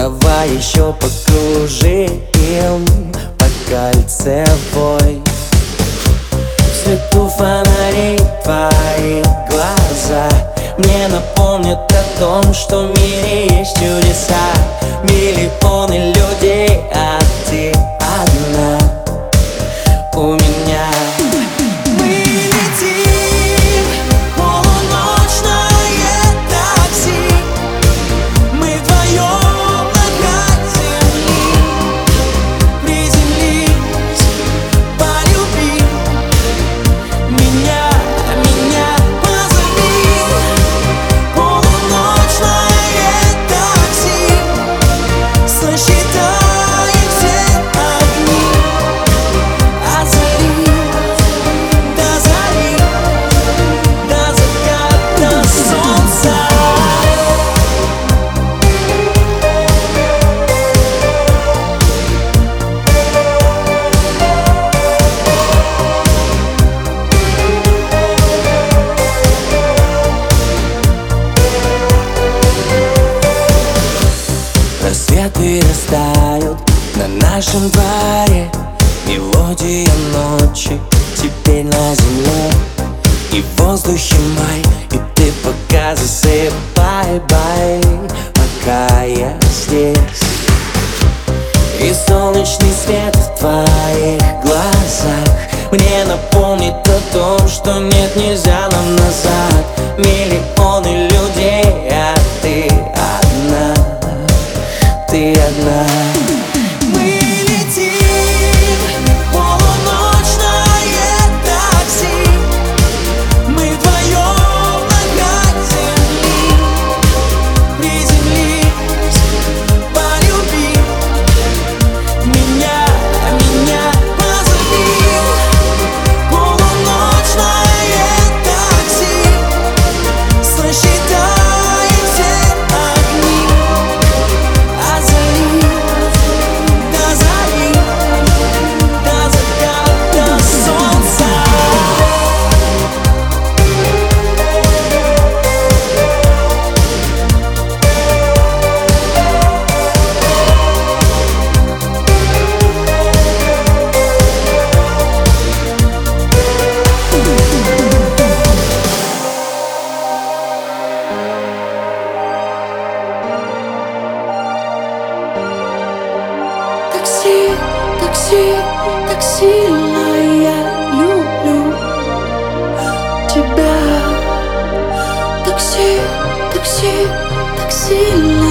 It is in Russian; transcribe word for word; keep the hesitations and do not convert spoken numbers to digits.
Давай еще покружим по кольцевой. В свету фонарей твои глаза мне напомнят о том, что в мире есть чудеса. Миллионы людей, а ты одна у меня. Мы летим в полуночное такси. Мы вдвоем на край земли. Приземлись, полюби меня, меня позови. Полуночное такси. Сосчитаем все огни от зари до зари, до заката солнца. Рассветы растают на нашем дворе. Мелодия ночи теперь на земле. И в воздухе май, и ты пока засыпай, бай, пока я здесь. И солнечный свет в твоих глазах мне напомнит о том, что нет, нельзя нам назад. Миллионы людей, а ты одна, ты одна. Мы летим в полуночное такси. Мы вдвоем на край земли. Приземлись, полюби меня, меня позови. Полуночное такси. Сосчитаем все огни от зари до зари, до заката солнца. Такси, такси, так сильно я люблю тебя. Такси, такси, так сильно